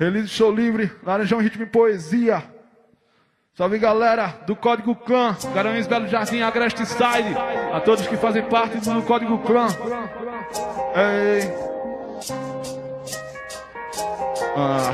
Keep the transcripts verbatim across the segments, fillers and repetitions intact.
Release Show Livre, Laranjão Ritmo e Poesia. Salve galera do Código Clã, Garanhuns, Belo Jardim, Agreste Side. A todos que fazem parte do Código Clã. Ei. Ah.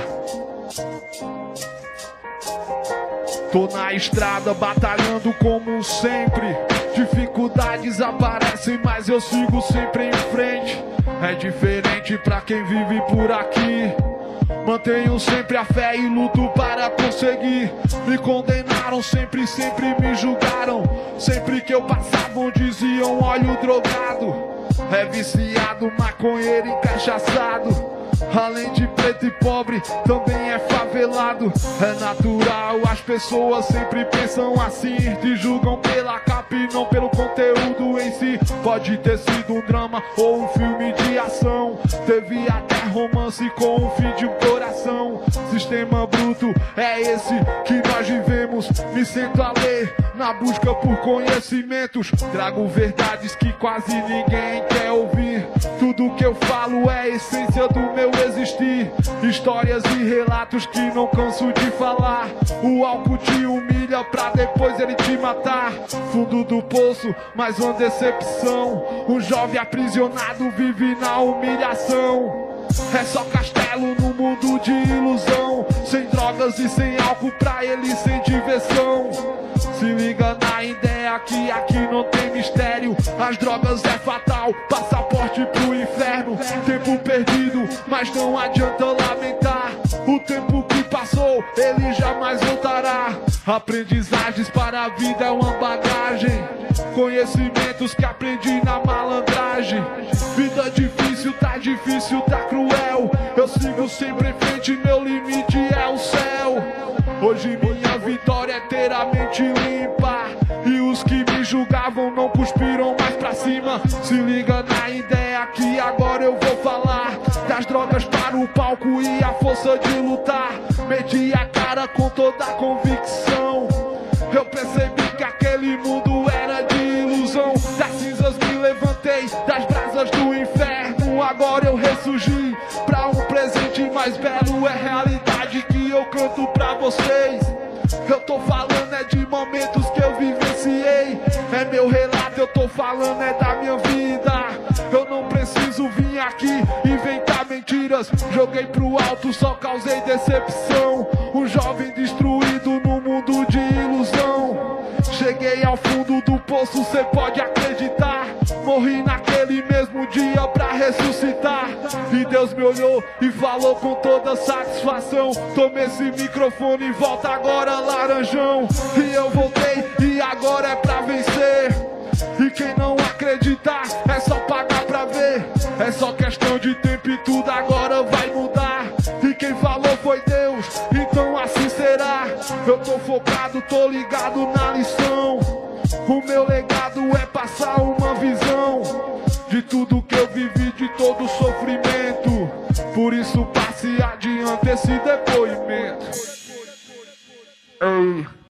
Tô na estrada batalhando como sempre. Dificuldades aparecem, mas eu sigo sempre em frente. É diferente pra quem vive por aqui. Mantenho sempre a fé e luto para conseguir. Me condenaram sempre, sempre me julgaram. Sempre que eu passava diziam óleo drogado. É viciado, maconheiro encaixaçado. Além de preto e pobre, também é favelado. É natural, as pessoas sempre pensam assim. Te julgam pela capa e não pelo conteúdo em si. Pode ter sido um drama ou um filme de ação. Teve até romance com um fim de um coração. Sistema bruto, é esse que nós vivemos. Me sento a ler, na busca por conhecimentos. Trago verdades que quase ninguém quer ouvir. Tudo que eu falo é a essência do meu existir. Histórias e relatos que não canso de falar. O álcool te humilha pra depois ele te matar. Fundo do poço, mais uma decepção. Um jovem aprisionado vive na humilhação. É só castelo no mundo de ilusão. Sem drogas e sem álcool pra ele sem diversão. Se liga na ideia que aqui não tem mistério. As drogas é fatal, passaporte pro inferno. Tempo perdido, mas não adianta lamentar. O tempo que passou, ele jamais voltará. Aprendizagens para a vida é uma bagagem. Conhecimentos que aprendi na malandragem. Vida difícil, tá difícil, tá cruel. Eu sigo sempre em frente, meu limite é o céu. Hoje minha vitória é ter a mente limpa. E os que me julgavam não cuspiram mais pra cima. Se liga na ideia que agora eu vou falar. Das drogas para o palco e a força de lutar. Meti a cara com toda a convicção. Eu percebi que aquele mundo era de ilusão. Das cinzas me levantei, das brasas do inferno. Agora eu ressurgi pra um presente mais belo. É realidade que eu canto pra vocês. Eu tô falando é de momentos que eu vivenciei. É meu relato, eu tô falando é da minha vida. Eu não preciso vir aqui inventar mentiras. Joguei pro alto, só causei decepção. Um jovem destruído no mundo de ilusão. Cheguei ao fundo do poço, cê pode acreditar. Morri naquele mesmo dia pra ressuscitar. E Deus me olhou e falou com toda satisfação. Toma esse microfone e volta agora, Laranjão. E eu voltei e agora é pra vencer. E quem não acreditar é só pagar pra ver. É só questão de tempo e tudo agora vai mudar. E quem falou foi Deus, então assim será. Eu tô focado, tô ligado na lição. O meu legado é passar uma visão de tudo que eu vivi, de todo o sofrimento. Por isso passe adiante esse depoimento. Ei.